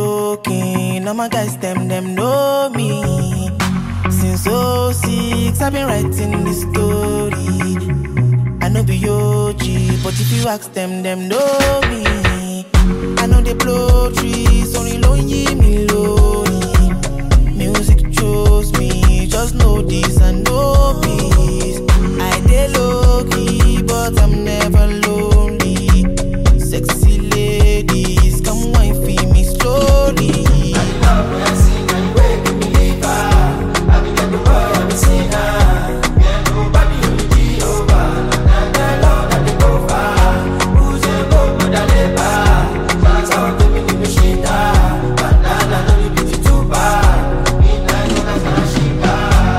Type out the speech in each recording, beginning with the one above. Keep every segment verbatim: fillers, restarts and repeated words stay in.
joking. All my guys, them, them know me. Since oh six, I've been writing this story. I know be O G, but if you ask them, them know me. I know they blow trees, only low me low. Music chose me, just know this and know peace. I dey low key, but I'm never lonely. Sexy ladies, come wine for me slowly. I love when I sing and you wake me liver. I be get the boy, I be sinner. Yeah, nobody only be over. And the love that they go far. Who's a go for the labor? That's how they make me shit up. Banana, no you be too bad. Midnight, no night, no shika.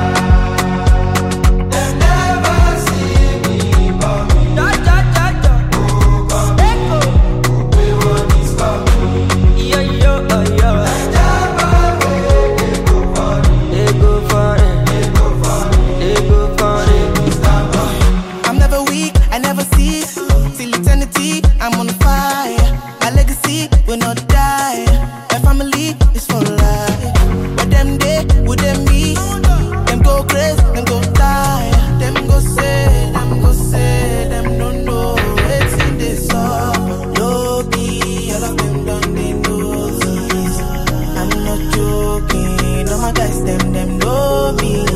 They never see me coming. Da da da da. Oh, coming. Oh, we want this coming. Yo yo oh yo. They go for it. They go for it. I'm never weak, I never cease. Till eternity, I'm on fire. My legacy will not die. My family is for life. But them day, would them be? Them go crazy, them go die. Them go say, them go say, them don't know it's in this song. Low key, all of them done they know this. I'm not joking, all my guys, them, them know me.